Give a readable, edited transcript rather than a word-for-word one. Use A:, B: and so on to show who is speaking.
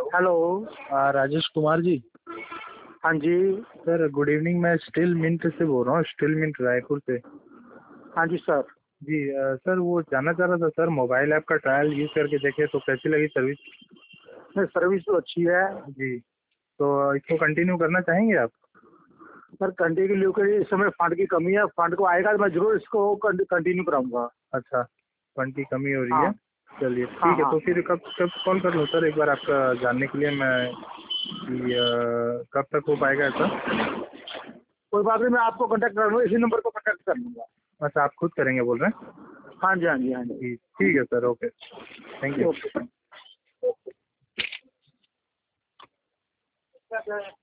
A: Hello.
B: Rajesh Kumar ji.
A: हाँ जी।
B: Sir good evening, मैं स्टील मिंट से बोल रहा हूँ, स्टील मिंट रायपुर से।
A: हाँ जी सर।
B: जी सर वो जानना चाह रहा था सर, मोबाइल ऐप का ट्रायल यूज़ करके देखे तो कैसी लगी सर्विस?
A: नहीं, सर्विस तो अच्छी है।
B: जी, तो इसको कंटिन्यू करना चाहेंगे आप?
A: सर कंटिन्यू के लिए इस समय फंड की कमी है, फंड को आएगा तो मैं जरूर इसको कंटिन्यू कराऊंगा।
B: अच्छा, फंड की कमी हो रही
A: हाँ
B: है। चलिए
A: हाँ
B: ठीक है,
A: हाँ।
B: तो फिर कब कब कॉल कर लूँ सर एक बार आपका जानने के लिए मैं कि कब तक हो पाएगा ऐसा?
A: कोई बात नहीं, मैं आपको कांटेक्ट कर लूँगा, इसी नंबर को कांटेक्ट कर लूँगा।
B: अच्छा, आप खुद करेंगे बोल रहे हैं?
A: हाँ जी हाँ जी हाँ जी।
B: जी ठीक है sir, okay, thank you.
A: Okay.